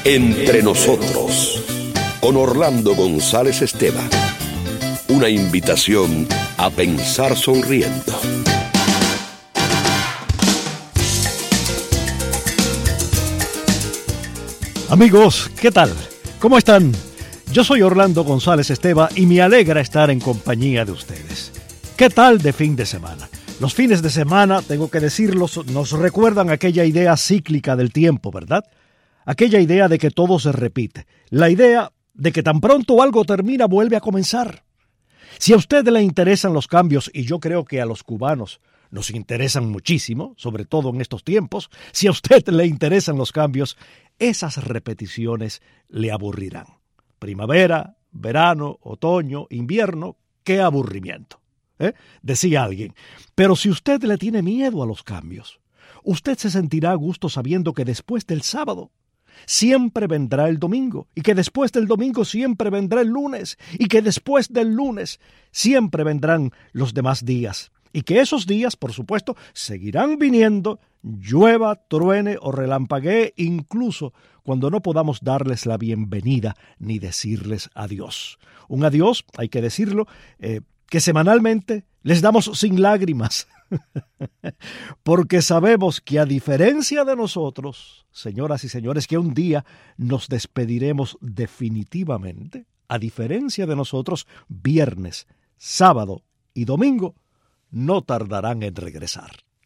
Entre nosotros, con Orlando González Esteban. Una invitación a pensar sonriendo. Amigos, ¿qué tal? ¿Cómo están? Yo soy Orlando González Esteban y me alegra estar en compañía de ustedes. ¿Qué tal de fin de semana? Los fines de semana, tengo que decirlo, nos recuerdan aquella idea cíclica del tiempo, ¿verdad? Aquella idea de que todo se repite. La idea de que tan pronto algo termina, vuelve a comenzar. Si a usted le interesan los cambios, y yo creo que a los cubanos nos interesan muchísimo, sobre todo en estos tiempos, si a usted le interesan los cambios, esas repeticiones le aburrirán. Primavera, verano, otoño, invierno, ¡qué aburrimiento! Decía alguien. Pero si usted le tiene miedo a los cambios, usted se sentirá a gusto sabiendo que después del sábado siempre vendrá el domingo, y que después del domingo siempre vendrá el lunes, y que después del lunes siempre vendrán los demás días, y que esos días, por supuesto, seguirán viniendo, llueva, truene o relampaguee, incluso cuando no podamos darles la bienvenida ni decirles adiós. Un adiós, hay que decirlo, que semanalmente les damos sin lágrimas, porque sabemos que a diferencia de nosotros, señoras y señores, que un día nos despediremos definitivamente, a diferencia de nosotros, viernes, sábado y domingo no tardarán en regresar.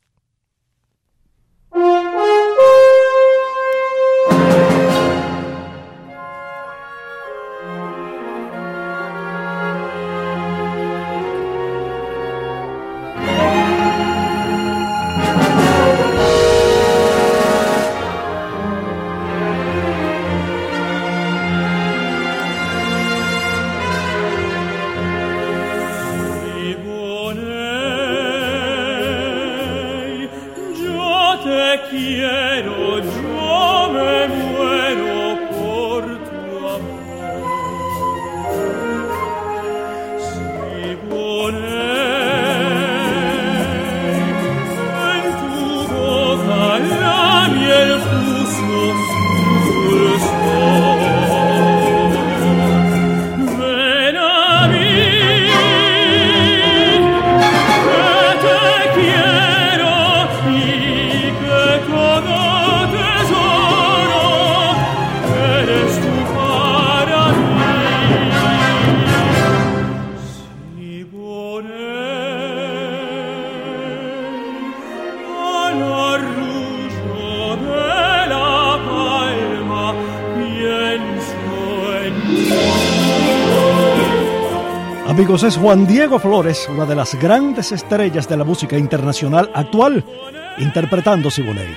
Amigos, es Juan Diego Flores, una de las grandes estrellas de la música internacional actual, interpretando Siboney.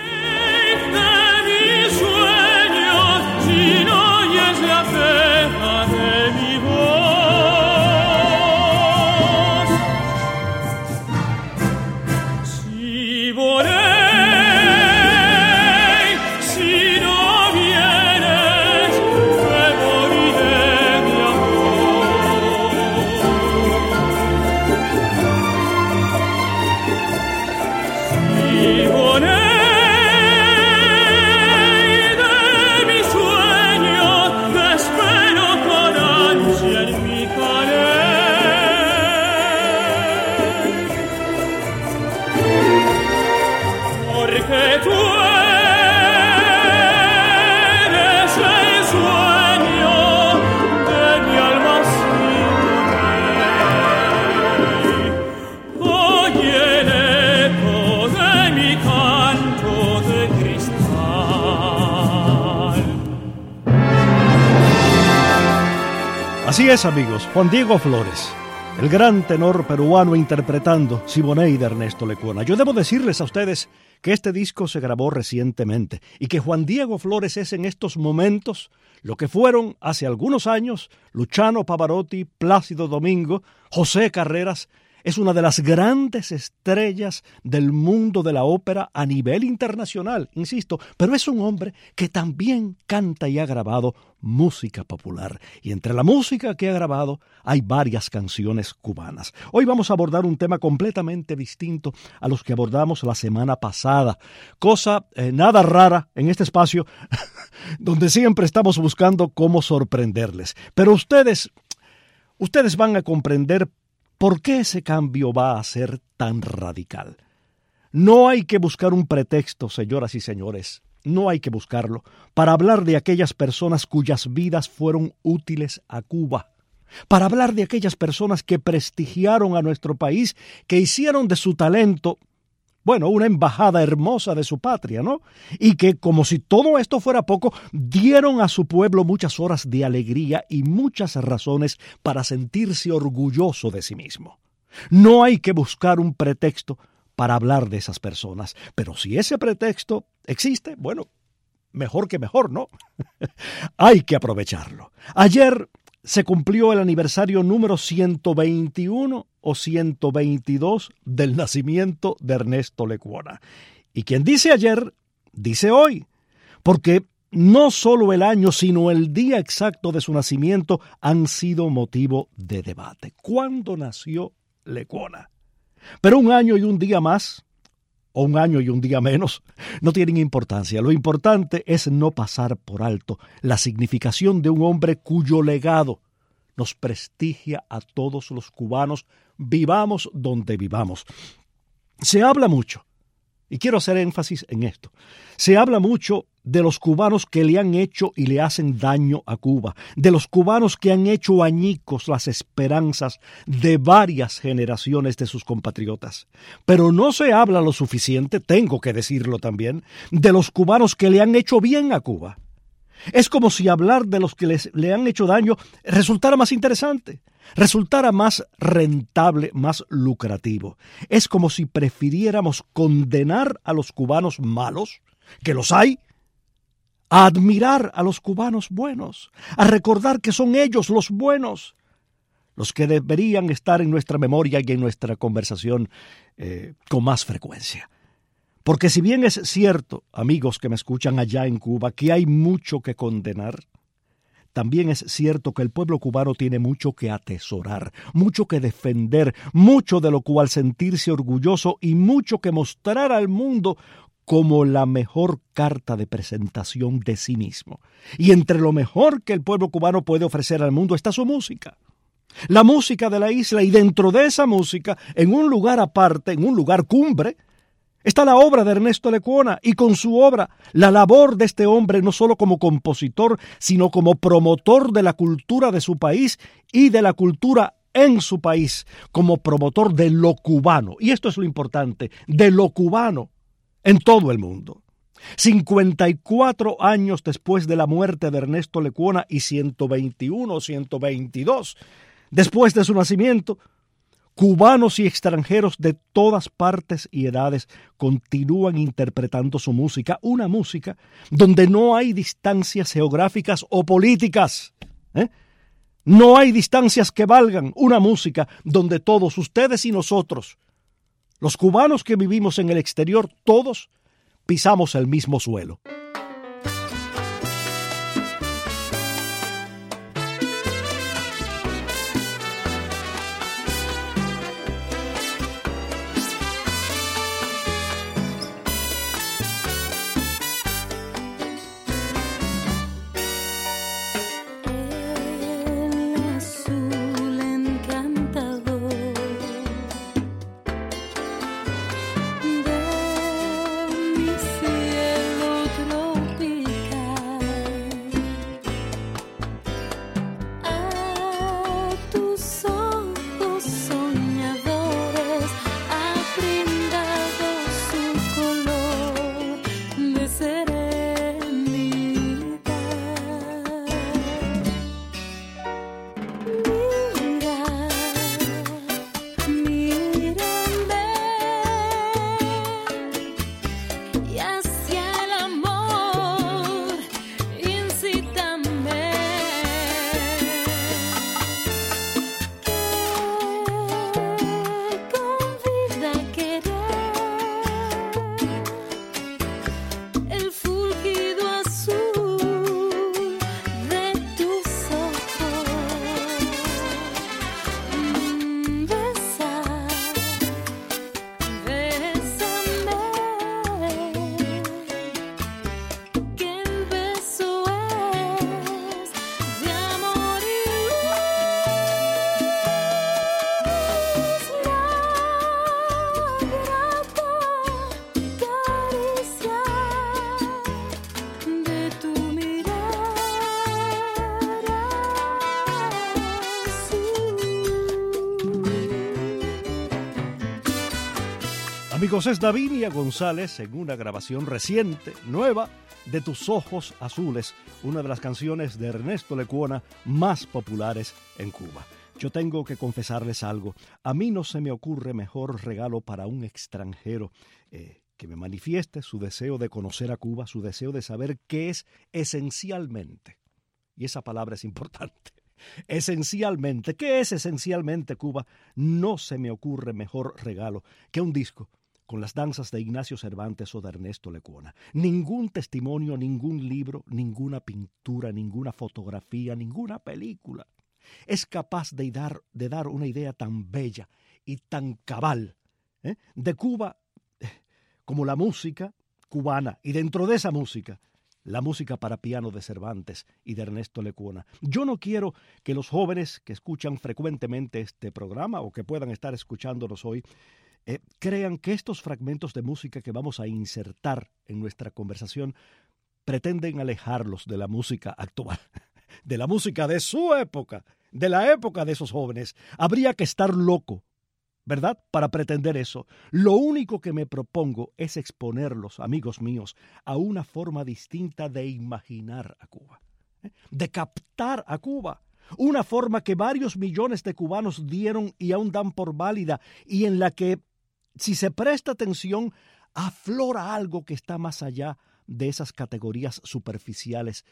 Así es, amigos, Juan Diego Flores, el gran tenor peruano interpretando Siboney de Ernesto Lecuona. Yo debo decirles a ustedes que este disco se grabó recientemente y que Juan Diego Flores es en estos momentos lo que fueron hace algunos años Luciano Pavarotti, Plácido Domingo, José Carreras, es una de las grandes estrellas del mundo de la ópera a nivel internacional, insisto, pero es un hombre que también canta y ha grabado música popular. Y entre la música que ha grabado hay varias canciones cubanas. Hoy vamos a abordar un tema completamente distinto a los que abordamos la semana pasada. Cosa nada rara en este espacio donde siempre estamos buscando cómo sorprenderles. Pero ustedes van a comprender ¿por qué ese cambio va a ser tan radical? No hay que buscar un pretexto, señoras y señores, no hay que buscarlo, para hablar de aquellas personas cuyas vidas fueron útiles a Cuba, para hablar de aquellas personas que prestigiaron a nuestro país, que hicieron de su talento, una embajada hermosa de su patria, ¿no? Y que, como si todo esto fuera poco, dieron a su pueblo muchas horas de alegría y muchas razones para sentirse orgulloso de sí mismo. No hay que buscar un pretexto para hablar de esas personas, pero si ese pretexto existe, mejor que mejor, ¿no? Hay que aprovecharlo. Ayer se cumplió el aniversario número 121 o 122 del nacimiento de Ernesto Lecuona. Y quien dice ayer, dice hoy, porque no solo el año, sino el día exacto de su nacimiento han sido motivo de debate. ¿Cuándo nació Lecuona? Pero un año y un día más, o un año y un día menos, no tienen importancia. Lo importante es no pasar por alto la significación de un hombre cuyo legado nos prestigia a todos los cubanos, vivamos donde vivamos. Se habla mucho, y quiero hacer énfasis en esto, se habla mucho de los cubanos que le han hecho y le hacen daño a Cuba, de los cubanos que han hecho añicos las esperanzas de varias generaciones de sus compatriotas. Pero no se habla lo suficiente, tengo que decirlo también, de los cubanos que le han hecho bien a Cuba. Es como si hablar de los que le han hecho daño resultara más interesante, resultara más rentable, más lucrativo. Es como si prefiriéramos condenar a los cubanos malos, que los hay, a admirar a los cubanos buenos, a recordar que son ellos los buenos, los que deberían estar en nuestra memoria y en nuestra conversación con más frecuencia. Porque si bien es cierto, amigos que me escuchan allá en Cuba, que hay mucho que condenar, también es cierto que el pueblo cubano tiene mucho que atesorar, mucho que defender, mucho de lo cual sentirse orgulloso y mucho que mostrar al mundo como la mejor carta de presentación de sí mismo. Y entre lo mejor que el pueblo cubano puede ofrecer al mundo está su música. La música de la isla, y dentro de esa música, en un lugar aparte, en un lugar cumbre, está la obra de Ernesto Lecuona, y con su obra, la labor de este hombre no solo como compositor, sino como promotor de la cultura de su país y de la cultura en su país, como promotor de lo cubano. Y esto es lo importante, de lo cubano en todo el mundo. 54 años después de la muerte de Ernesto Lecuona y 121 o 122 después de su nacimiento, cubanos y extranjeros de todas partes y edades continúan interpretando su música, una música donde no hay distancias geográficas o políticas, No hay distancias que valgan, una música donde todos, ustedes y nosotros, los cubanos que vivimos en el exterior, todos pisamos el mismo suelo. Otro Amigos, es Davinia González en una grabación reciente, nueva, de Tus Ojos Azules, una de las canciones de Ernesto Lecuona más populares en Cuba. Yo tengo que confesarles algo. A mí no se me ocurre mejor regalo para un extranjero que me manifieste su deseo de conocer a Cuba, su deseo de saber qué es esencialmente. Y esa palabra es importante. Esencialmente. ¿Qué es esencialmente Cuba? No se me ocurre mejor regalo que un disco con las danzas de Ignacio Cervantes o de Ernesto Lecuona. Ningún testimonio, ningún libro, ninguna pintura, ninguna fotografía, ninguna película es capaz de dar una idea tan bella y tan cabal de Cuba como la música cubana, y dentro de esa música, la música para piano de Cervantes y de Ernesto Lecuona. Yo no quiero que los jóvenes que escuchan frecuentemente este programa o que puedan estar escuchándonos hoy crean que estos fragmentos de música que vamos a insertar en nuestra conversación pretenden alejarlos de la música actual, de la música de su época, de la época de esos jóvenes. Habría que estar loco, ¿verdad?, para pretender eso. Lo único que me propongo es exponerlos, amigos míos, a una forma distinta de imaginar a Cuba, de captar a Cuba. Una forma que varios millones de cubanos dieron y aún dan por válida, y en la que, si se presta atención, aflora algo que está más allá de esas categorías superficiales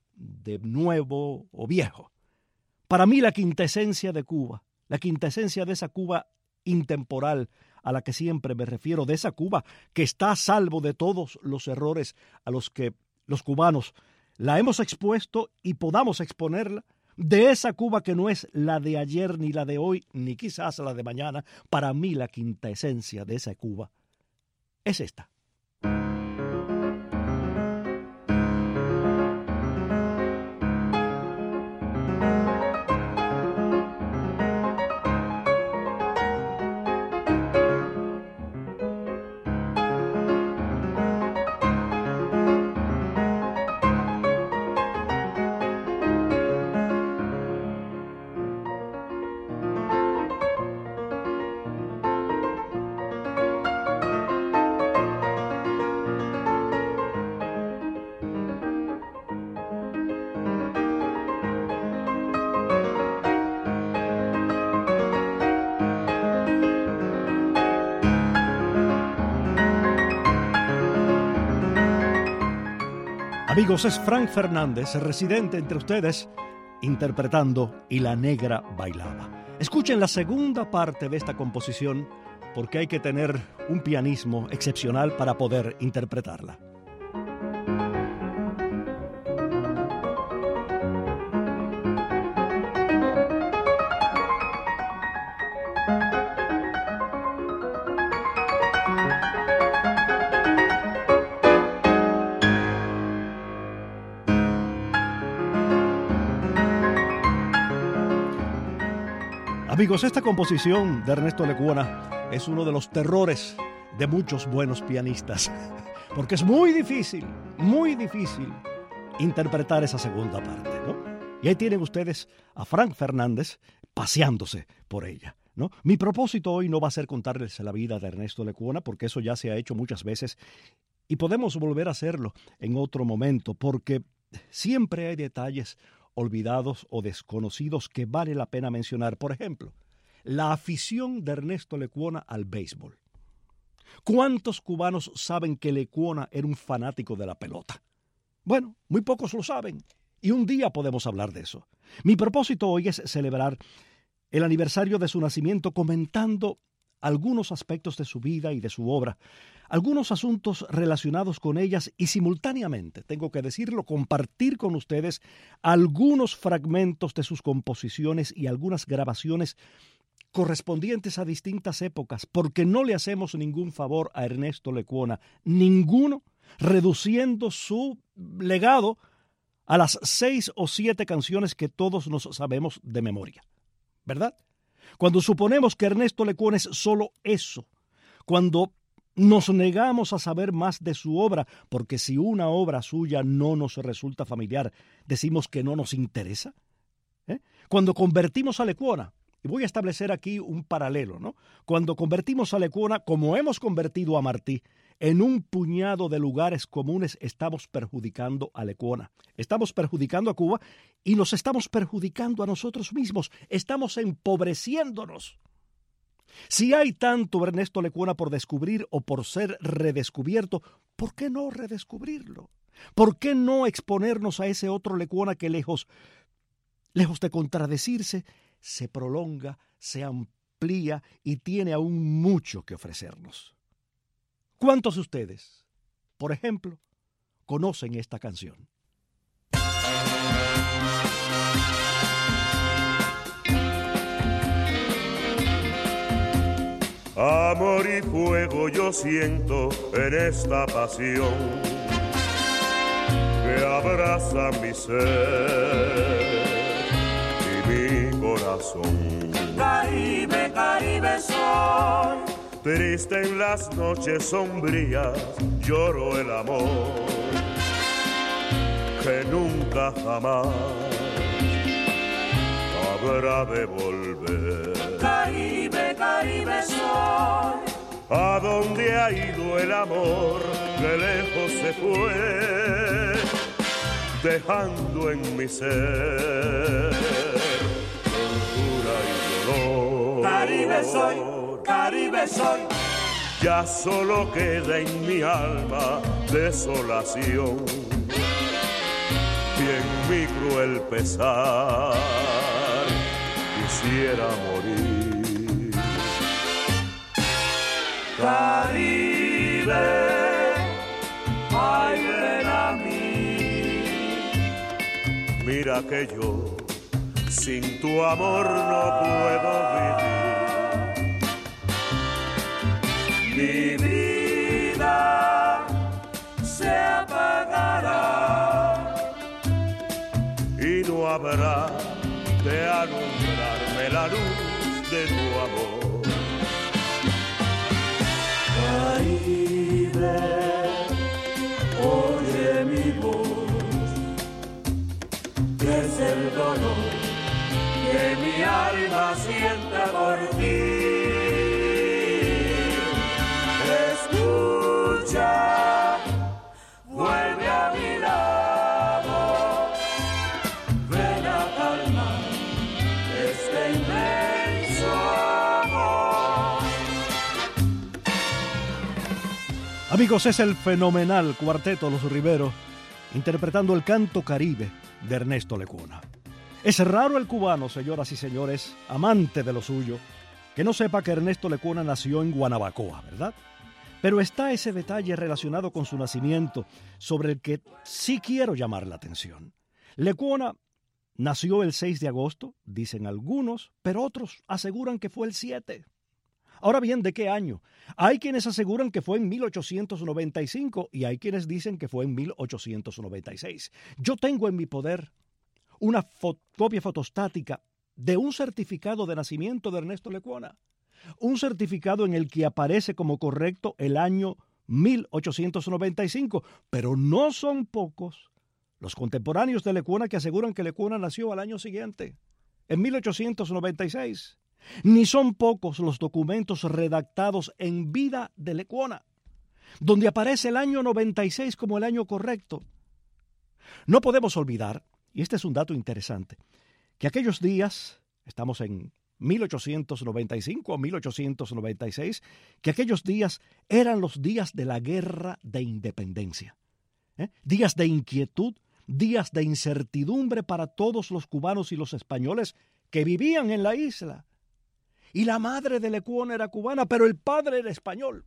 de nuevo o viejo. Para mí la quintesencia de Cuba, la quintesencia de esa Cuba intemporal a la que siempre me refiero, de esa Cuba que está a salvo de todos los errores a los que los cubanos la hemos expuesto y podamos exponerla, de esa Cuba que no es la de ayer, ni la de hoy, ni quizás la de mañana. Para mí la quinta esencia de esa Cuba es esta. Amigos, es Frank Fernández, residente entre ustedes, interpretando Y la negra bailaba. Escuchen la segunda parte de esta composición, porque hay que tener un pianismo excepcional para poder interpretarla. Amigos, esta composición de Ernesto Lecuona es uno de los terrores de muchos buenos pianistas, porque es muy difícil interpretar esa segunda parte, ¿no? Y ahí tienen ustedes a Frank Fernández paseándose por ella, ¿no? Mi propósito hoy no va a ser contarles la vida de Ernesto Lecuona, porque eso ya se ha hecho muchas veces y podemos volver a hacerlo en otro momento, porque siempre hay detalles olvidados o desconocidos que vale la pena mencionar. Por ejemplo, la afición de Ernesto Lecuona al béisbol. ¿Cuántos cubanos saben que Lecuona era un fanático de la pelota? Bueno, muy pocos lo saben, y un día podemos hablar de eso. Mi propósito hoy es celebrar el aniversario de su nacimiento comentando algunos aspectos de su vida y de su obra, algunos asuntos relacionados con ellas y simultáneamente, tengo que decirlo, compartir con ustedes algunos fragmentos de sus composiciones y algunas grabaciones correspondientes a distintas épocas, porque no le hacemos ningún favor a Ernesto Lecuona, ninguno, reduciendo su legado a las 6 o 7 canciones que todos nos sabemos de memoria, ¿verdad? Cuando suponemos que Ernesto Lecuona es solo eso, cuando nos negamos a saber más de su obra, porque si una obra suya no nos resulta familiar, decimos que no nos interesa, cuando convertimos a Lecuona Y voy a establecer aquí un paralelo, ¿no? Cuando convertimos a Lecuona, como hemos convertido a Martí, en un puñado de lugares comunes, estamos perjudicando a Lecuona. Estamos perjudicando a Cuba y nos estamos perjudicando a nosotros mismos. Estamos empobreciéndonos. Si hay tanto Ernesto Lecuona por descubrir o por ser redescubierto, ¿por qué no redescubrirlo? ¿Por qué no exponernos a ese otro Lecuona que lejos de contradecirse, se prolonga, se amplía y tiene aún mucho que ofrecernos? ¿Cuántos de ustedes, por ejemplo, conocen esta canción? Amor y fuego yo siento en esta pasión que abraza mi ser y mi corazón. Caribe, Caribe soy. Triste en las noches sombrías lloro el amor que nunca jamás habrá de volver. Caribe, Caribe soy. ¿A dónde ha ido el amor que lejos se fue, dejando en mi ser dulzura y dolor? Caribe soy, Caribe soy. Ya solo queda en mi alma desolación y en mi cruel pesar quisiera morir. Caribe, ay ven a mí. Mira que yo sin tu amor no puedo vivir. Mi vida se apagará Y no habrá de alumbrarme la luz de tu amor. Caribe, oye mi voz, que es el dolor que mi alma siente por ti. Escucha, vuelve a mi lado, ven a calmar este inmenso amor. Amigos, es el fenomenal cuarteto Los Riveros interpretando el canto Caribe de Ernesto Lecuona. Es raro el cubano, señoras y señores, amante de lo suyo, que no sepa que Ernesto Lecuona nació en Guanabacoa, ¿verdad? Pero está ese detalle relacionado con su nacimiento sobre el que sí quiero llamar la atención. Lecuona nació el 6 de agosto, dicen algunos, pero otros aseguran que fue el 7. Ahora bien, ¿de qué año? Hay quienes aseguran que fue en 1895 y hay quienes dicen que fue en 1896. Yo tengo en mi poder una copia fotostática de un certificado de nacimiento de Ernesto Lecuona. Un certificado en el que aparece como correcto el año 1895, pero no son pocos los contemporáneos de Lecuona que aseguran que Lecuona nació al año siguiente, en 1896. Ni son pocos los documentos redactados en vida de Lecuona, donde aparece el año 96 como el año correcto. No podemos olvidar, y este es un dato interesante, que aquellos días, estamos en 1895 o 1896, que aquellos días eran los días de la guerra de independencia. Días de inquietud, días de incertidumbre para todos los cubanos y los españoles que vivían en la isla. Y la madre de Lecuona era cubana, pero el padre era español.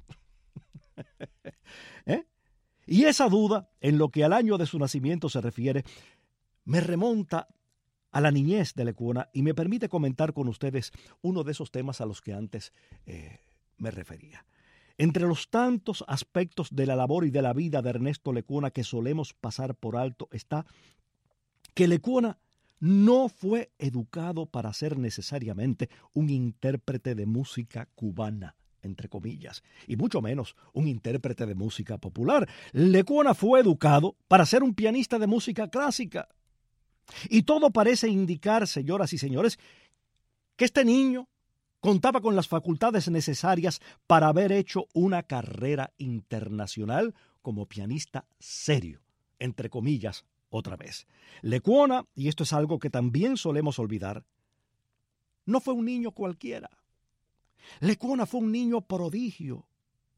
Y esa duda, en lo que al año de su nacimiento se refiere, me remonta a la niñez de Lecuona y me permite comentar con ustedes uno de esos temas a los que antes me refería. Entre los tantos aspectos de la labor y de la vida de Ernesto Lecuona que solemos pasar por alto está que Lecuona no fue educado para ser necesariamente un intérprete de música cubana, entre comillas, y mucho menos un intérprete de música popular. Lecuona fue educado para ser un pianista de música clásica. Y todo parece indicar, señoras y señores, que este niño contaba con las facultades necesarias para haber hecho una carrera internacional como pianista serio, entre comillas, otra vez. Lecuona, y esto es algo que también solemos olvidar, no fue un niño cualquiera. Lecuona fue un niño prodigio,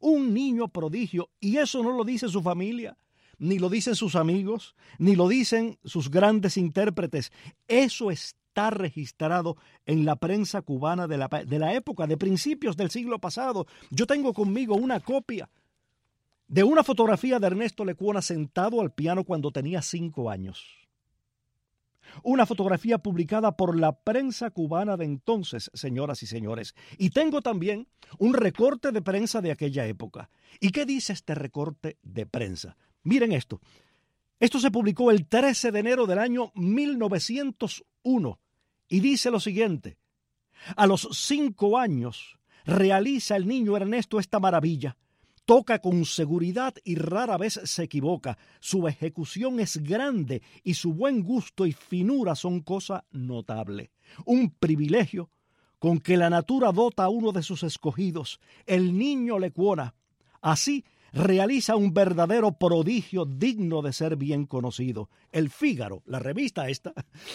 y eso no lo dice su familia, ni lo dicen sus amigos, ni lo dicen sus grandes intérpretes. Eso está registrado en la prensa cubana de la época, de principios del siglo pasado. Yo tengo conmigo una copia de una fotografía de Ernesto Lecuona sentado al piano cuando tenía 5 años. Una fotografía publicada por la prensa cubana de entonces, señoras y señores. Y tengo también un recorte de prensa de aquella época. ¿Y qué dice este recorte de prensa? Miren esto. Esto se publicó el 13 de enero del año 1901 y dice lo siguiente. A los 5 años realiza el niño Ernesto esta maravilla. Toca con seguridad y rara vez se equivoca. Su ejecución es grande y su buen gusto y finura son cosa notable. Un privilegio con que la natura dota a uno de sus escogidos. El niño Lecuona, así, realiza un verdadero prodigio digno de ser bien conocido. El Fígaro, la revista esta,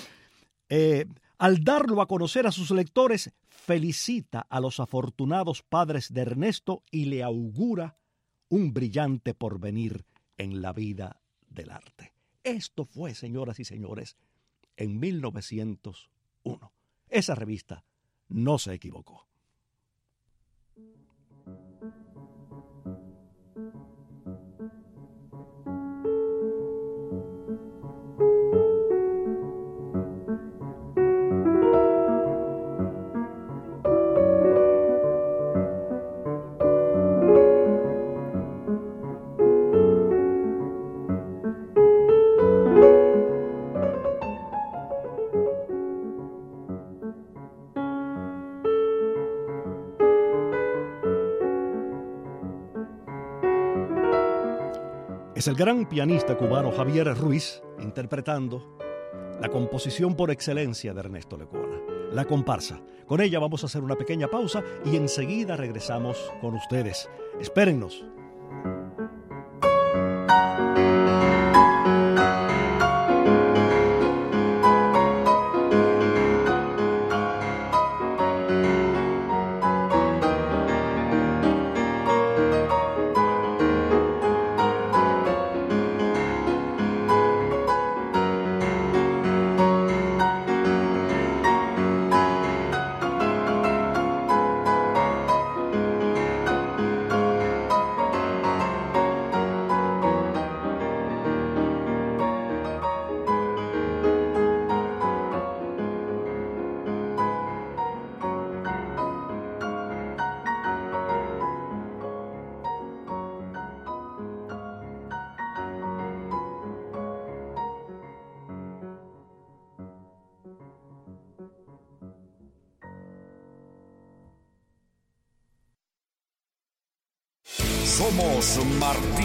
al darlo a conocer a sus lectores, felicita a los afortunados padres de Ernesto y le augura un brillante porvenir en la vida del arte. Esto fue, señoras y señores, en 1901. Esa revista no se equivocó. Es el gran pianista cubano Javier Ruiz interpretando la composición por excelencia de Ernesto Lecuona, La Comparsa. Con ella vamos a hacer una pequeña pausa y enseguida regresamos con ustedes. Espérennos. Somos Martí.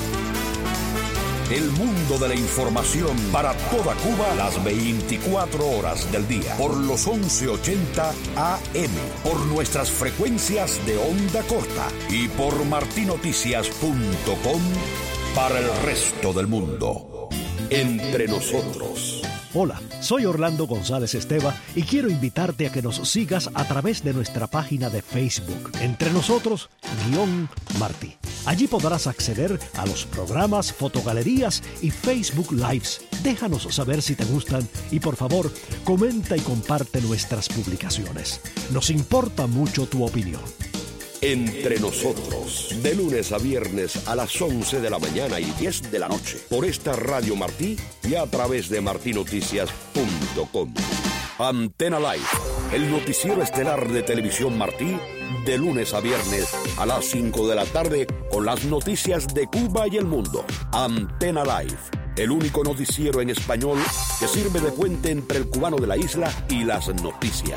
El mundo de la información para toda Cuba las 24 horas del día. Por los 1180 AM. Por nuestras frecuencias de onda corta. Y por martinoticias.com para el resto del mundo. Entre nosotros. Hola, soy Orlando González Esteva y quiero invitarte a que nos sigas a través de nuestra página de Facebook, Entre Nosotros, Martí. Allí podrás acceder a los programas, fotogalerías y Facebook Lives. Déjanos saber si te gustan y por favor, comenta y comparte nuestras publicaciones. Nos importa mucho tu opinión. Entre Nosotros, de lunes a viernes a las 11 de la mañana y 10 de la noche, por esta Radio Martí y a través de martinoticias.com. Antena Live, el noticiero estelar de Televisión Martí, de lunes a viernes a las 5 de la tarde con las noticias de Cuba y el mundo. Antena Live, el único noticiero en español que sirve de puente entre el cubano de la isla y las noticias.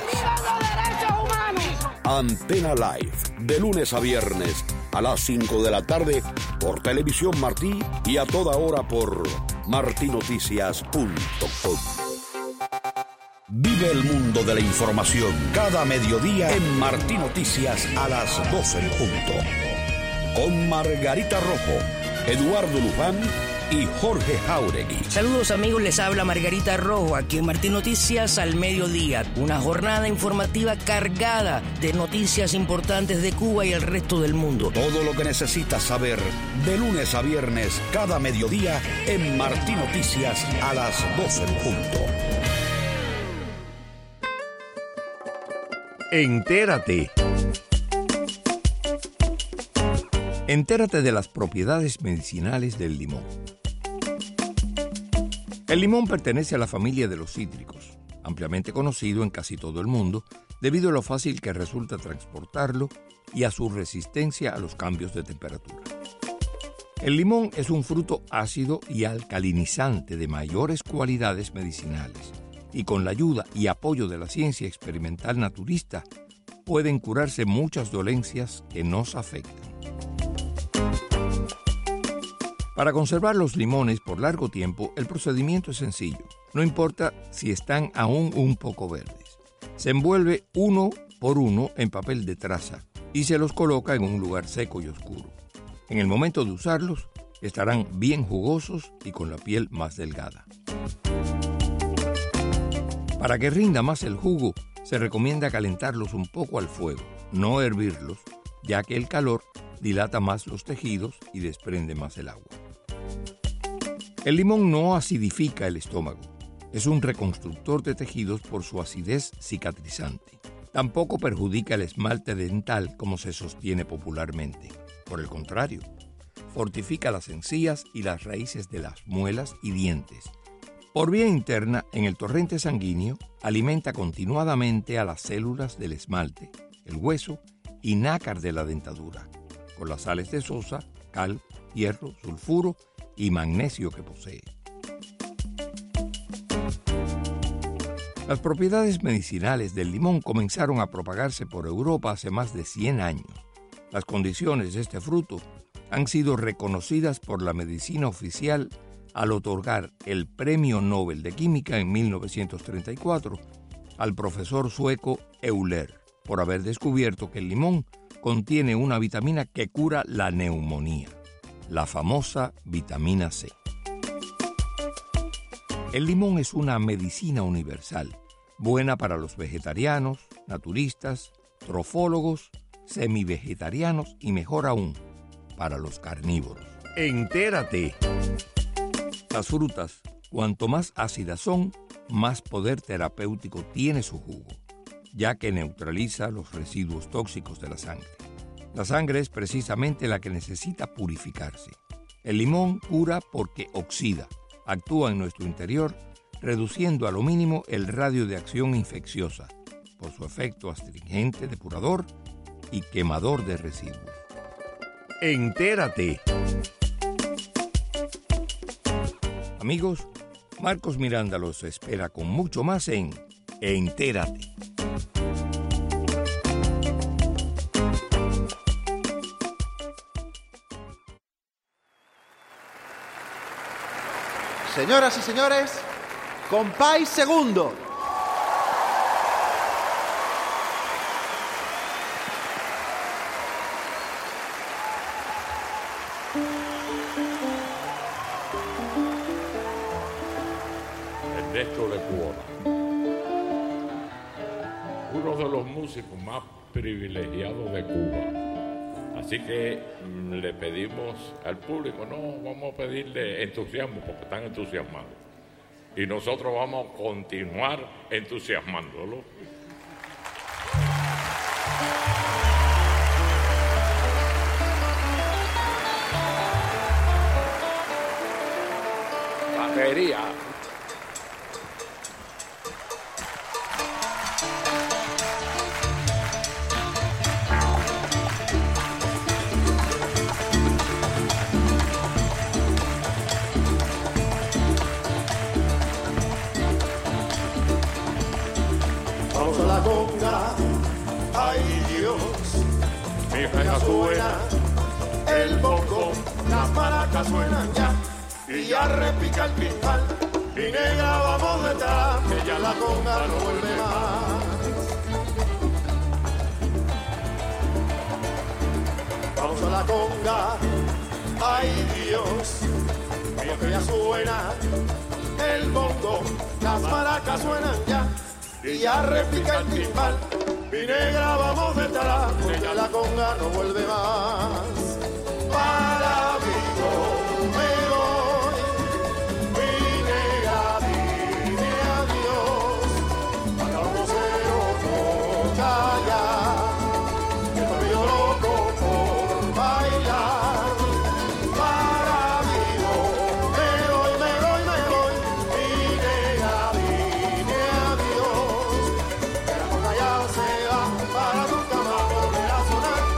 Antena Live, de lunes a viernes a las 5 de la tarde por Televisión Martí y a toda hora por martinoticias.com. Vive el mundo de la información cada mediodía en Martí Noticias a las 12 en punto. Con Margarita Rojo, Eduardo Luján y Jorge Jauregui. Saludos amigos, les habla Margarita Rojo aquí en Martí Noticias al mediodía. Una jornada informativa cargada de noticias importantes de Cuba y el resto del mundo. Todo lo que necesitas saber de lunes a viernes cada mediodía en Martí Noticias a las 12 en punto. Entérate. Entérate de las propiedades medicinales del limón. El limón pertenece a la familia de los cítricos, ampliamente conocido en casi todo el mundo debido a lo fácil que resulta transportarlo y a su resistencia a los cambios de temperatura. El limón es un fruto ácido y alcalinizante de mayores cualidades medicinales y con la ayuda y apoyo de la ciencia experimental naturista pueden curarse muchas dolencias que nos afectan. Para conservar los limones por largo tiempo, el procedimiento es sencillo. No importa si están aún un poco verdes. Se envuelve uno por uno en papel de traza y se los coloca en un lugar seco y oscuro. En el momento de usarlos, estarán bien jugosos y con la piel más delgada. Para que rinda más el jugo, se recomienda calentarlos un poco al fuego, no hervirlos, ya que el calor dilata más los tejidos y desprende más el agua. El limón no acidifica el estómago. Es un reconstructor de tejidos por su acidez cicatrizante. Tampoco perjudica el esmalte dental como se sostiene popularmente. Por el contrario, fortifica las encías y las raíces de las muelas y dientes. Por vía interna, en el torrente sanguíneo, alimenta continuadamente a las células del esmalte, el hueso y nácar de la dentadura, con las sales de sosa, cal, hierro, sulfuro y magnesio que posee. Las propiedades medicinales del limón comenzaron a propagarse por Europa hace más de 100 años. Las condiciones de este fruto han sido reconocidas por la medicina oficial al otorgar el Premio Nobel de Química en 1934 al profesor sueco Euler por haber descubierto que el limón contiene una vitamina que cura la neumonía, la famosa vitamina C. El limón es una medicina universal, buena para los vegetarianos, naturistas, trofólogos, semivegetarianos y mejor aún, para los carnívoros. ¡Entérate! Las frutas, cuanto más ácidas son, más poder terapéutico tiene su jugo, ya que neutraliza los residuos tóxicos de la sangre. La sangre es precisamente la que necesita purificarse. El limón cura porque oxida, actúa en nuestro interior, reduciendo a lo mínimo el radio de acción infecciosa, por su efecto astringente, depurador y quemador de residuos. ¡Entérate! Amigos, Marcos Miranda los espera con mucho más en Entérate. Señoras y señores, compás segundo. Ernesto Lecuona, uno de los músicos más privilegiados de Cuba. Así que le pedimos al público, no vamos a pedirle entusiasmo porque están entusiasmados. Y nosotros vamos a continuar entusiasmándolo. Batería. Vamos a la conga, ay Dios, mi reja suena, el bongo, las maracas suenan ya, y ya repica el timbal, y negra vamos detrás, que ya la conga no vuelve más. Vamos a la conga, ay Dios, mira que ya suena el bongo, las maracas suenan ya, y ya repica el timbal, y negra vamos detrás, porque la conga no vuelve más. Para Vigo me voy, mi negra dime adiós, para un vocero toca ya, que estoy yo loco por bailar. Para Vigo me voy, mi negra dime adiós, que la conga ya se va para su cama volver a sonar.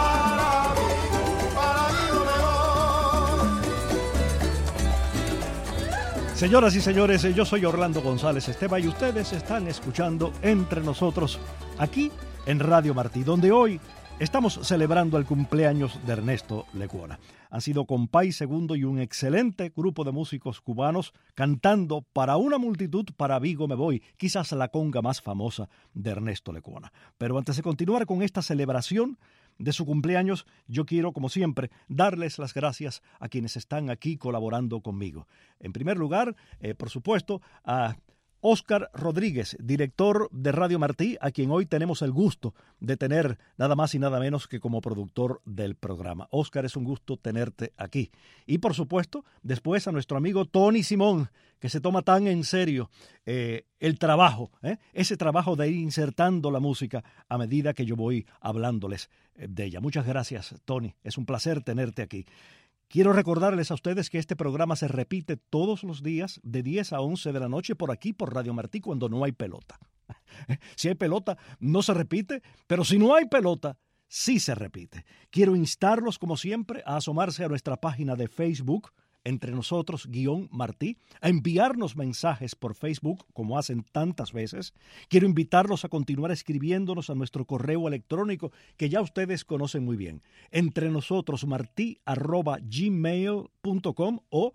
Señoras y señores, yo soy Orlando González Esteban y ustedes están escuchando Entre Nosotros aquí en Radio Martí, donde hoy estamos celebrando el cumpleaños de Ernesto Lecuona. Han sido compay segundo y un excelente grupo de músicos cubanos cantando para una multitud para Vigo me voy, quizás la conga más famosa de Ernesto Lecuona. Pero antes de continuar con esta celebración de su cumpleaños, yo quiero, como siempre, darles las gracias a quienes están aquí colaborando conmigo. En primer lugar, por supuesto, a Óscar Rodríguez, director de Radio Martí, a quien hoy tenemos el gusto de tener nada más y nada menos que como productor del programa. Óscar, es un gusto tenerte aquí. Y por supuesto, después a nuestro amigo Tony Simón, que se toma tan en serio el trabajo, ese trabajo de ir insertando la música a medida que yo voy hablándoles de ella. Muchas gracias, Tony. Es un placer tenerte aquí. Quiero recordarles a ustedes que este programa se repite todos los días de 10 a 11 de la noche por aquí, por Radio Martí, cuando no hay pelota. Si hay pelota, no se repite, pero si no hay pelota, sí se repite. Quiero instarlos, como siempre, a asomarse a nuestra página de Facebook, Entre Nosotros Martí, a enviarnos mensajes por Facebook, como hacen tantas veces. Quiero invitarlos a continuar escribiéndonos a nuestro correo electrónico, que ya ustedes conocen muy bien, entrenosotrosmarti@gmail.com o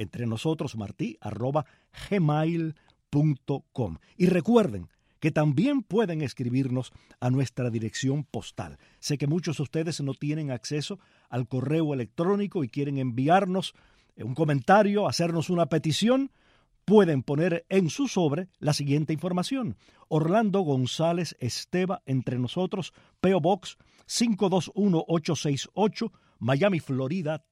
entrenosotrosmarti@gmail.com. Y recuerden que también pueden escribirnos a nuestra dirección postal. Sé que muchos de ustedes no tienen acceso al correo electrónico y quieren enviarnos un comentario, hacernos una petición. Pueden poner en su sobre la siguiente información: Orlando González Esteva, Entre Nosotros, P.O. Box 521868, Miami, Florida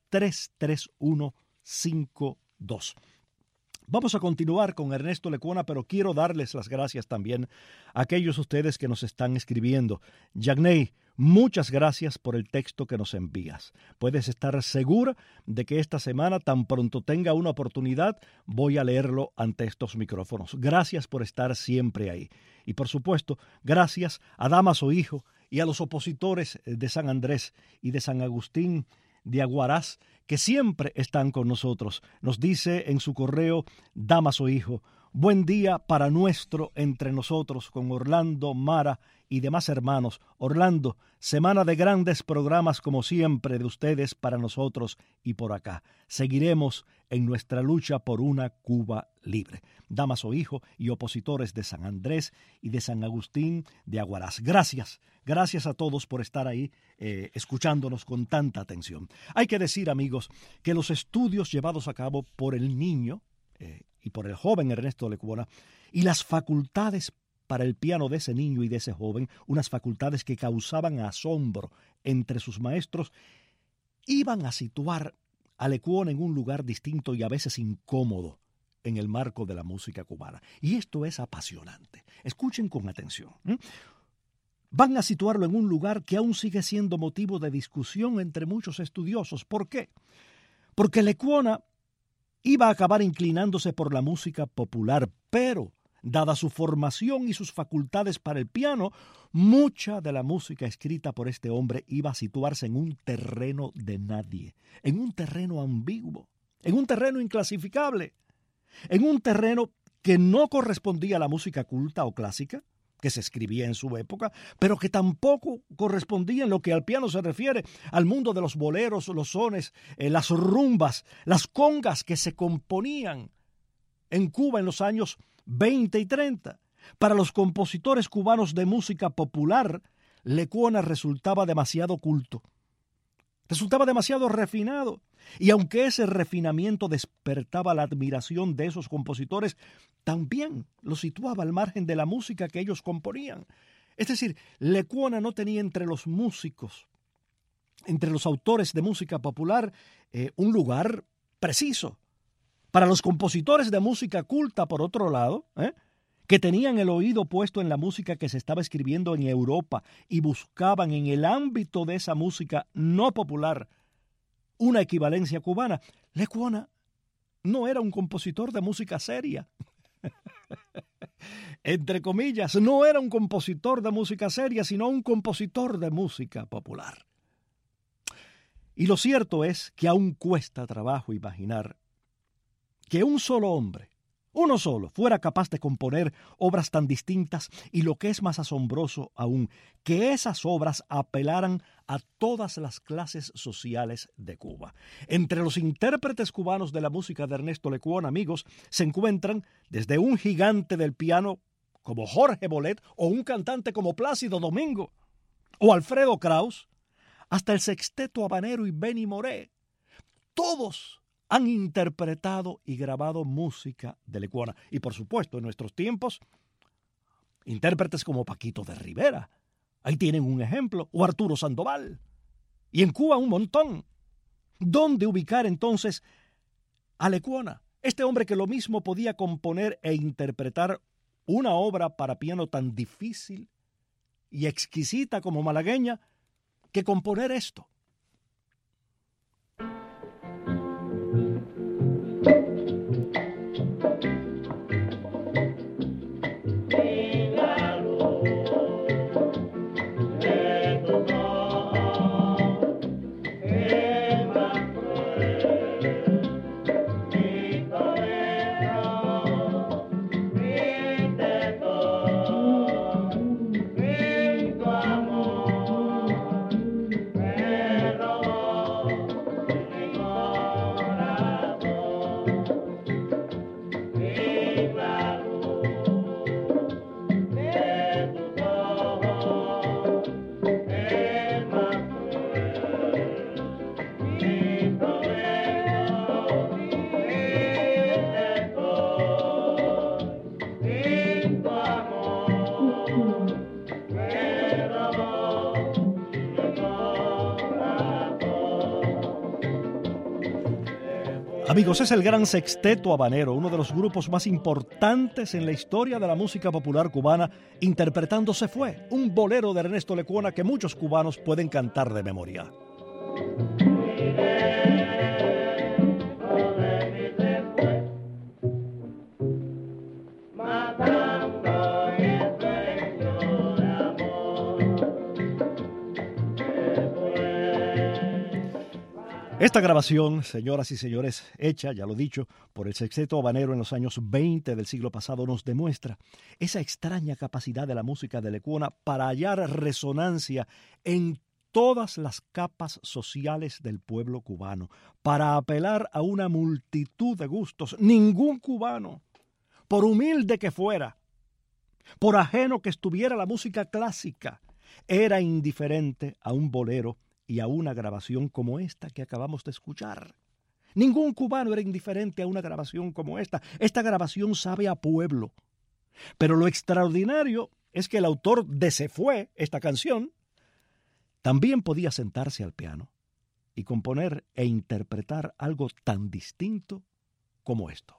33152. Vamos a continuar con Ernesto Lecuona, pero quiero darles las gracias también a aquellos de ustedes que nos están escribiendo. Yagney, muchas gracias por el texto que nos envías. Puedes estar segura de que esta semana, tan pronto tenga una oportunidad, voy a leerlo ante estos micrófonos. Gracias por estar siempre ahí. Y por supuesto, gracias a Damaso Hijo y a los opositores de San Andrés y de San Agustín de Aguaraz, que siempre están con nosotros. Nos dice en su correo Damaso Hijo: buen día para nuestro Entre Nosotros con Orlando, Mara y demás hermanos. Orlando, semana de grandes programas como siempre de ustedes para nosotros y por acá. Seguiremos en nuestra lucha por una Cuba libre. Damaso Hijo y opositores de San Andrés y de San Agustín de Aguaraz. Gracias. Gracias a todos por estar ahí escuchándonos con tanta atención. Hay que decir, amigos, que los estudios llevados a cabo por el niño y por el joven Ernesto Lecuona y las facultades para el piano de ese niño y de ese joven, unas facultades que causaban asombro entre sus maestros, iban a situar a Lecuona en un lugar distinto y a veces incómodo en el marco de la música cubana. Y esto es apasionante. Escuchen con atención. Van a situarlo en un lugar que aún sigue siendo motivo de discusión entre muchos estudiosos. ¿Por qué? Porque Lecuona iba a acabar inclinándose por la música popular, pero dada su formación y sus facultades para el piano, mucha de la música escrita por este hombre iba a situarse en un terreno de nadie, en un terreno ambiguo, en un terreno inclasificable, en un terreno que no correspondía a la música culta o clásica que se escribía en su época, pero que tampoco correspondía en lo que al piano se refiere al mundo de los boleros, los sones, las rumbas, las congas que se componían en Cuba en los años 20 y 30. Para los compositores cubanos de música popular, Lecuona resultaba demasiado culto, resultaba demasiado refinado. Y aunque ese refinamiento despertaba la admiración de esos compositores, también lo situaba al margen de la música que ellos componían. Es decir, Lecuona no tenía entre los músicos, entre los autores de música popular, un lugar preciso. Para los compositores de música culta, por otro lado, que tenían el oído puesto en la música que se estaba escribiendo en Europa y buscaban en el ámbito de esa música no popular una equivalencia cubana, Lecuona no era un compositor de música seria. Entre comillas, no era un compositor de música seria, sino un compositor de música popular. Y lo cierto es que aún cuesta trabajo imaginar que un solo hombre, uno solo, fuera capaz de componer obras tan distintas y, lo que es más asombroso aún, que esas obras apelaran a todas las clases sociales de Cuba. Entre los intérpretes cubanos de la música de Ernesto Lecuona, amigos, se encuentran desde un gigante del piano como Jorge Bolet o un cantante como Plácido Domingo o Alfredo Kraus, hasta el sexteto habanero y Benny Moré. Todos han interpretado y grabado música de Lecuona. Y por supuesto, en nuestros tiempos, intérpretes como Paquito de Rivera. Ahí tienen un ejemplo. O Arturo Sandoval. Y en Cuba un montón. ¿Dónde ubicar entonces a Lecuona? Este hombre que lo mismo podía componer e interpretar una obra para piano tan difícil y exquisita como malagueña, que componer esto. Amigos, es el Gran Sexteto Habanero, uno de los grupos más importantes en la historia de la música popular cubana, interpretando Se Fue, un bolero de Ernesto Lecuona que muchos cubanos pueden cantar de memoria. Esta grabación, señoras y señores, hecha, ya lo he dicho, por el Sexteto Habanero en los años 20 del siglo pasado, nos demuestra esa extraña capacidad de la música de Lecuona para hallar resonancia en todas las capas sociales del pueblo cubano, para apelar a una multitud de gustos. Ningún cubano, por humilde que fuera, por ajeno que estuviera la música clásica, era indiferente a un bolero y a una grabación como esta que acabamos de escuchar. Ningún cubano era indiferente a una grabación como esta. Esta grabación sabe a pueblo. Pero lo extraordinario es que el autor de Se Fue, esta canción, también podía sentarse al piano y componer e interpretar algo tan distinto como esto.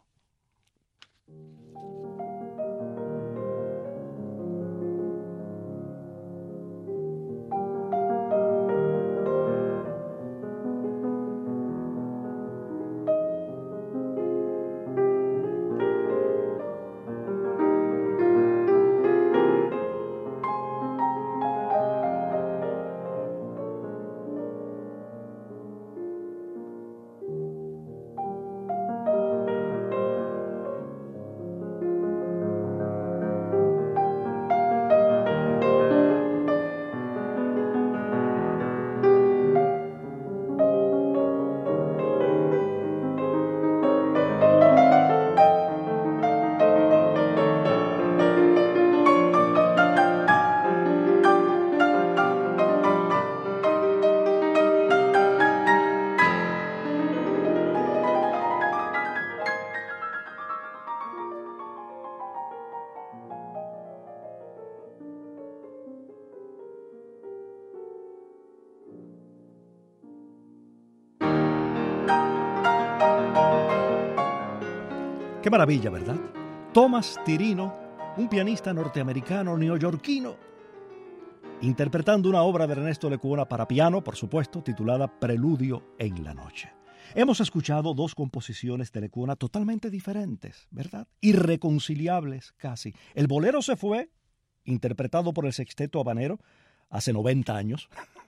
maravilla, ¿verdad? Thomas Tirino, un pianista norteamericano neoyorquino, interpretando una obra de Ernesto Lecuona para piano, por supuesto, titulada Preludio en la noche. Hemos escuchado dos composiciones de Lecuona totalmente diferentes, ¿verdad? Irreconciliables casi. El bolero se fue, interpretado por el Sexteto Habanero, hace 90 años.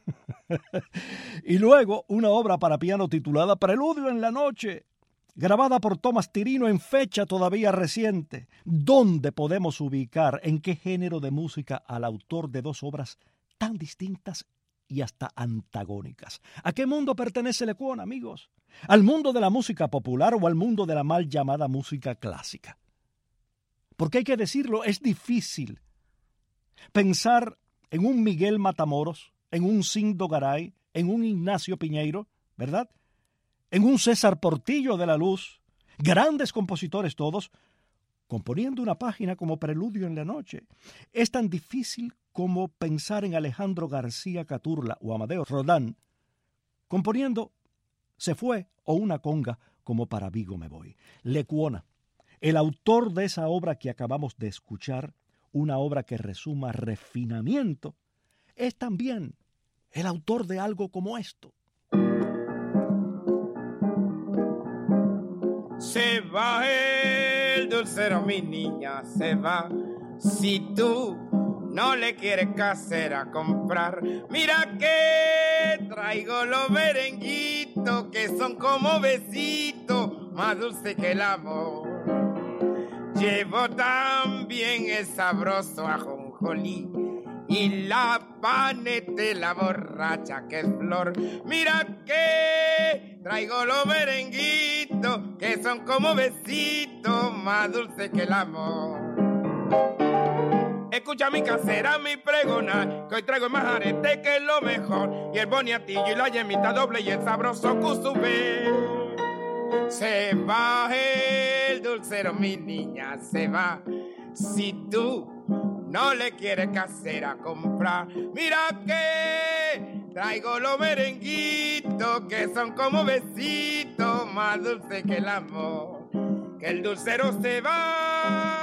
Y luego una obra para piano titulada Preludio en la noche, grabada por Thomas Tirino en fecha todavía reciente. ¿Dónde podemos ubicar, en qué género de música, al autor de dos obras tan distintas y hasta antagónicas? ¿A qué mundo pertenece Lecuona, amigos? ¿Al mundo de la música popular o al mundo de la mal llamada música clásica? Porque hay que decirlo, es difícil pensar en un Miguel Matamoros, en un Cindo Garay, en un Ignacio Piñeiro, ¿verdad?, en un César Portillo de la Luz, grandes compositores todos, componiendo una página como Preludio en la noche. Es tan difícil como pensar en Alejandro García Caturla o Amadeo Rodán, componiendo Se fue o una conga como Para Vigo me voy. Lecuona, el autor de esa obra que acabamos de escuchar, una obra que resuma refinamiento, es también el autor de algo como esto. Se va el dulcero, mi niña, se va. Si tú no le quieres casera comprar, mira que traigo los merenguitos que son como besitos, más dulce que el amor. Llevo también el sabroso ajonjolí y la panete, la borracha que es flor. Mira que traigo los merenguitos que son como besitos, más dulce que el amor. Escucha mi casera, mi pregona, que hoy traigo el majarete que es lo mejor, y el boniatillo y la yemita doble y el sabroso cusubé. Se va el dulcero, mi niña, se va. Si tú no le quieres casera comprar, mira que traigo los merenguitos que son como besitos, más dulce que el amor, que el dulcero se va.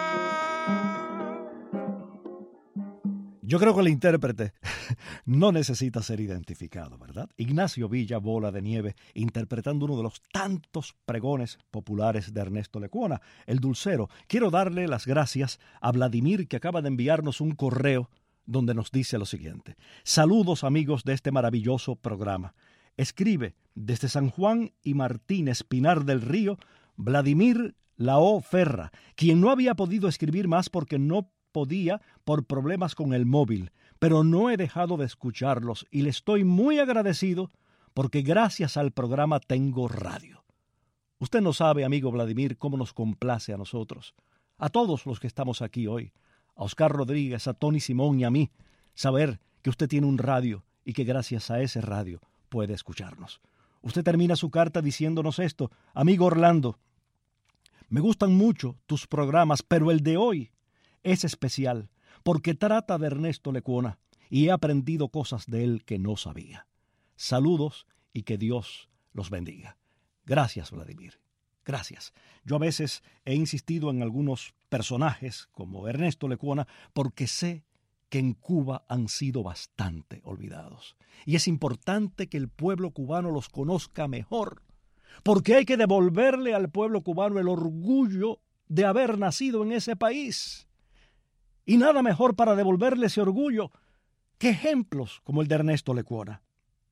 Yo creo que el intérprete no necesita ser identificado, ¿verdad? Ignacio Villa, Bola de Nieve, interpretando uno de los tantos pregones populares de Ernesto Lecuona, el dulcero. Quiero darle las gracias a Vladimir, que acaba de enviarnos un correo donde nos dice lo siguiente. Saludos, amigos de este maravilloso programa. Escribe desde San Juan y Martínez, Pinar del Río, Vladimir Lao Ferra, quien no había podido escribir más porque no podía por problemas con el móvil, pero no he dejado de escucharlos y le estoy muy agradecido porque gracias al programa tengo radio. Usted no sabe, amigo Vladimir, cómo nos complace a nosotros, a todos los que estamos aquí hoy, a Oscar Rodríguez, a Tony Simón y a mí, saber que usted tiene un radio y que gracias a ese radio puede escucharnos. Usted termina su carta diciéndonos esto: amigo Orlando, me gustan mucho tus programas, pero el de hoy es especial porque trata de Ernesto Lecuona y he aprendido cosas de él que no sabía. Saludos y que Dios los bendiga. Gracias, Vladimir. Gracias. Yo a veces he insistido en algunos personajes como Ernesto Lecuona porque sé que en Cuba han sido bastante olvidados. Y es importante que el pueblo cubano los conozca mejor, porque hay que devolverle al pueblo cubano el orgullo de haber nacido en ese país. Y nada mejor para devolverle ese orgullo que ejemplos como el de Ernesto Lecuona.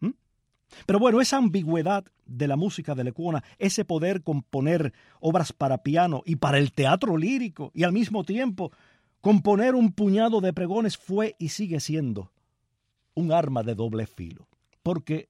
Pero bueno, esa ambigüedad de la música de Lecuona, ese poder componer obras para piano y para el teatro lírico y al mismo tiempo componer un puñado de pregones, fue y sigue siendo un arma de doble filo. Porque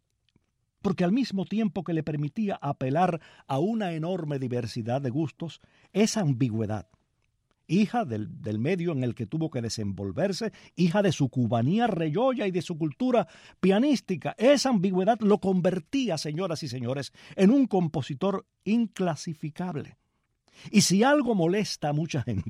al mismo tiempo que le permitía apelar a una enorme diversidad de gustos, esa ambigüedad, hija del medio en el que tuvo que desenvolverse, hija de su cubanía reyolla y de su cultura pianística, esa ambigüedad lo convertía, señoras y señores, en un compositor inclasificable. Y si algo molesta a mucha gente,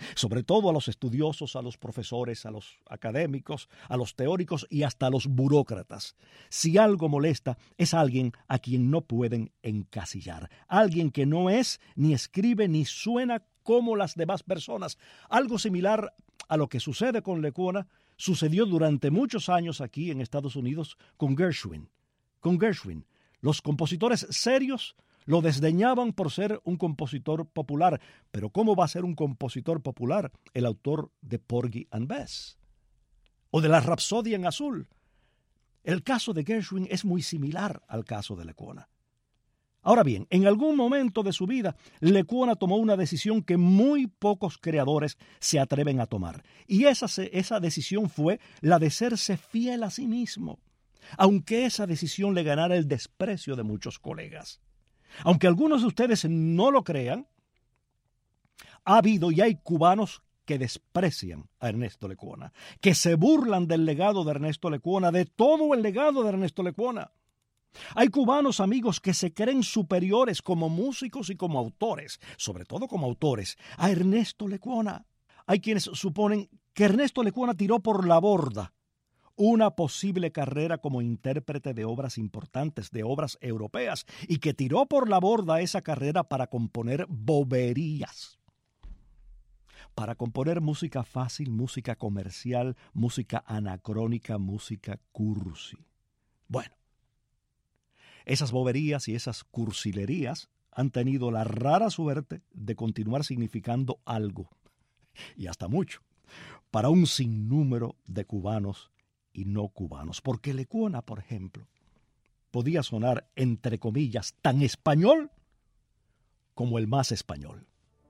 sobre todo a los estudiosos, a los profesores, a los académicos, a los teóricos y hasta a los burócratas. Si algo molesta, es alguien a quien no pueden encasillar, alguien que no es, ni escribe, ni suena como las demás personas. Algo similar a lo que sucede con Lecuona sucedió durante muchos años aquí en Estados Unidos con Gershwin. Los compositores serios lo desdeñaban por ser un compositor popular. Pero ¿cómo va a ser un compositor popular el autor de Porgy and Bess? O de la Rapsodia en Azul. El caso de Gershwin es muy similar al caso de Lecuona. Ahora bien, en algún momento de su vida, Lecuona tomó una decisión que muy pocos creadores se atreven a tomar. Y esa decisión fue la de serse fiel a sí mismo, aunque esa decisión le ganara el desprecio de muchos colegas. Aunque algunos de ustedes no lo crean, ha habido y hay cubanos que desprecian a Ernesto Lecuona, que se burlan del legado de Ernesto Lecuona, de todo el legado de Ernesto Lecuona. Hay cubanos, amigos, que se creen superiores como músicos y como autores, sobre todo como autores, a Ernesto Lecuona. Hay quienes suponen que Ernesto Lecuona tiró por la borda una posible carrera como intérprete de obras importantes, de obras europeas, y que tiró por la borda esa carrera para componer boberías, para componer música fácil, música comercial, música anacrónica, música cursi. Bueno, esas boberías y esas cursilerías han tenido la rara suerte de continuar significando algo, y hasta mucho, para un sinnúmero de cubanos y no cubanos. Porque Lecuona, por ejemplo, podía sonar, entre comillas, tan español como el más español.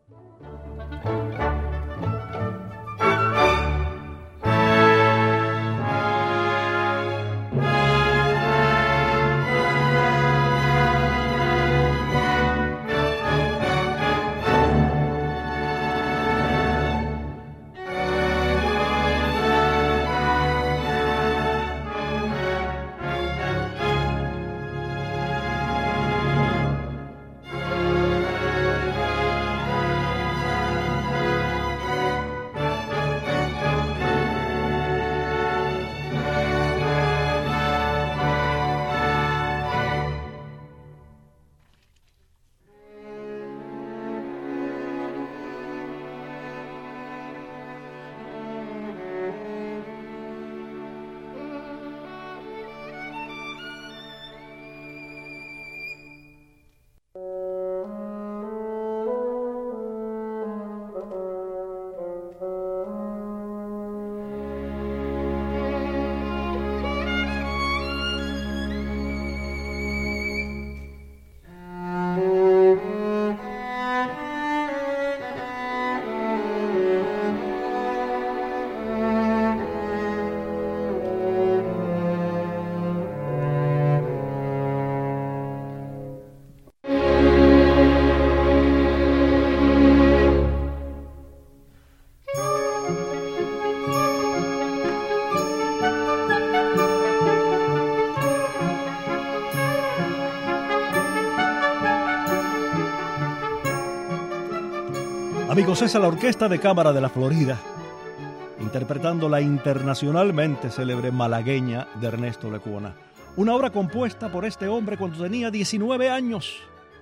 Amigos, esa es la Orquesta de Cámara de la Florida, interpretando la internacionalmente célebre malagueña de Ernesto Lecuona. Una obra compuesta por este hombre cuando tenía 19 años.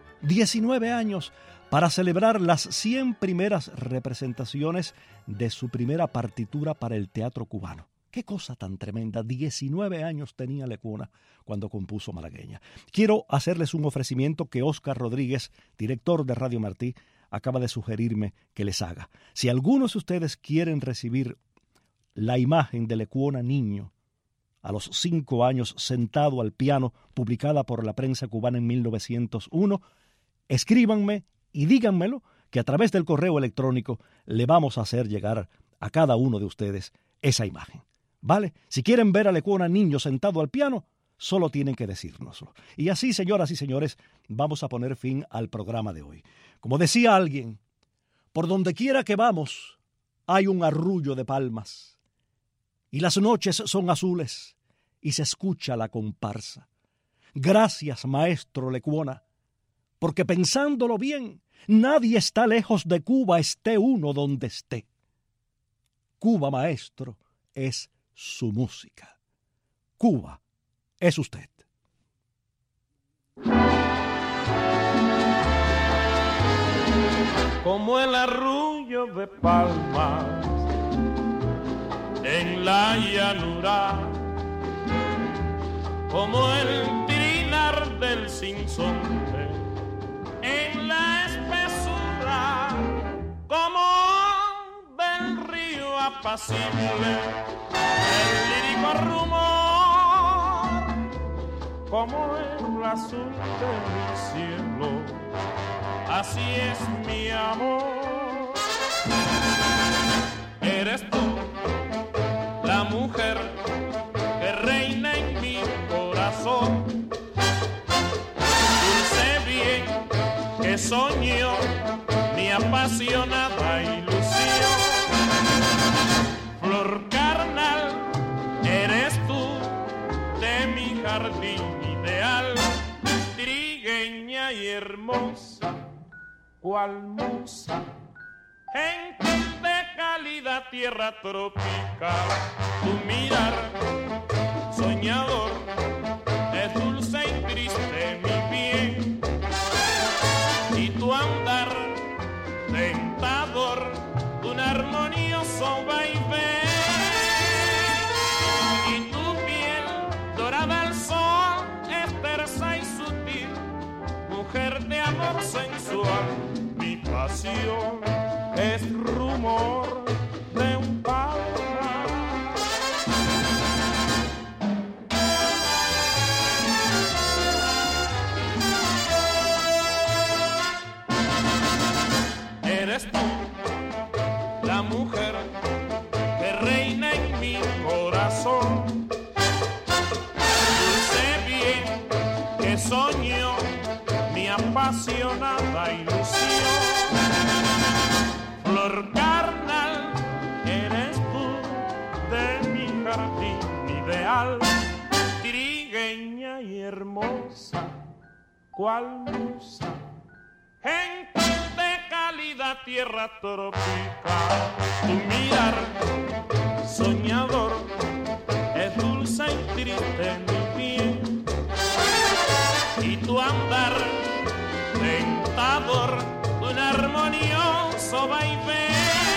19 años para celebrar las 100 primeras representaciones de su primera partitura para el teatro cubano. Qué cosa tan tremenda. 19 años tenía Lecuona cuando compuso Malagueña. Quiero hacerles un ofrecimiento que Óscar Rodríguez, director de Radio Martí, acaba de sugerirme que les haga. Si algunos de ustedes quieren recibir la imagen de Lecuona niño a los 5 años sentado al piano, publicada por la prensa cubana en 1901, escríbanme y díganmelo, que a través del correo electrónico le vamos a hacer llegar a cada uno de ustedes esa imagen. ¿Vale? Si quieren ver a Lecuona niño sentado al piano, solo tienen que decírnoslo. Y así, señoras y señores, vamos a poner fin al programa de hoy. Como decía alguien, por donde quiera que vamos hay un arrullo de palmas, y las noches son azules y se escucha la comparsa. Gracias, maestro Lecuona, porque pensándolo bien, nadie está lejos de Cuba, esté uno donde esté. Cuba, maestro, es su música. Cuba es usted. Como el arrullo de palmas en la llanura, como el trinar del sinsonte en la espesura, como del río apacible el lírico rumor, como el azul de mi cielo, así es mi amor. Eres tú la mujer que reina en mi corazón, dulce bien que soñó mi apasionada ilusión. Flor carnal, eres tú de mi jardín ideal, trigueña y hermosa, cual musa, gente de cálida tierra tropical. Tu mirar soñador es dulce y triste, mi bien, y tu andar tentador, un armonioso vaivén, y tu piel dorada al sol es tersa y sutil, mujer de amor sensual. Mi pasión es rumor de un palmar. Eres tú la mujer que reina en mi corazón, dulce bien que soñó mi apasionada ilusión. Flor carnal, eres tú de mi jardín ideal, trigueña y hermosa, cual musa, gente de cálida tierra tropical. Tu mirar soñador es dulce y triste, mi bien, y tu andar tentador, un armonioso vaivén,